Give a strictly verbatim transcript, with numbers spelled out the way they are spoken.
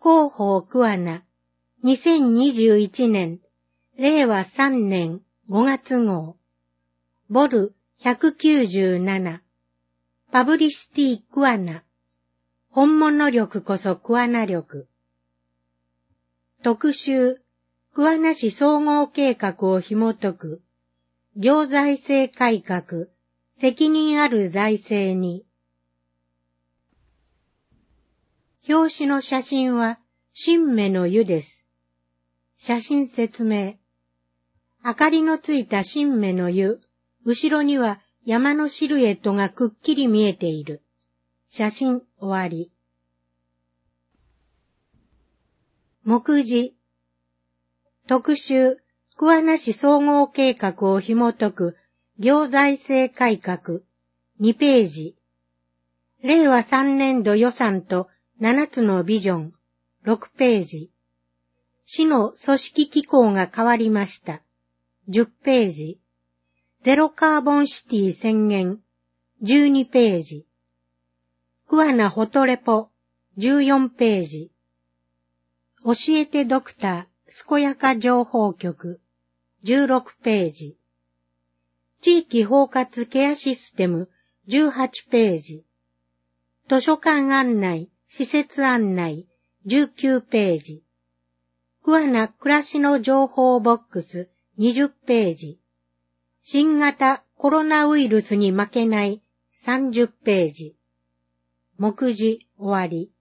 広報桑名、にせんにじゅういちねん、れいわさんねんごがつ号、ボルひゃくきゅうじゅうなな、パブリシティ桑名、本物力こそ桑名力。特集、桑名市総合計画を紐解く、行財政改革、責任ある財政に。表紙の写真は、新芽の湯です。写真説明。明かりのついた新芽の湯、後ろには山のシルエットがくっきり見えている。写真終わり。目次。特集、桑名市総合計画を紐解く行財政改革、にページ。れいわさんねんど予算とななつのビジョン、ろくページ。市の組織機構が変わりました。じゅっページ。ゼロカーボンシティ宣言、じゅうにページ。桑名フォトレポ、じゅうよんページ。教えてドクター、健やか情報局、じゅうろくページ。地域包括ケアシステム、じゅうはちページ。図書館案内、施設案内、じゅうきゅうページ。桑名暮らしの情報ボックス、にじゅっページ。新型コロナウイルスに負けない、さんじゅっページ。目次終わり。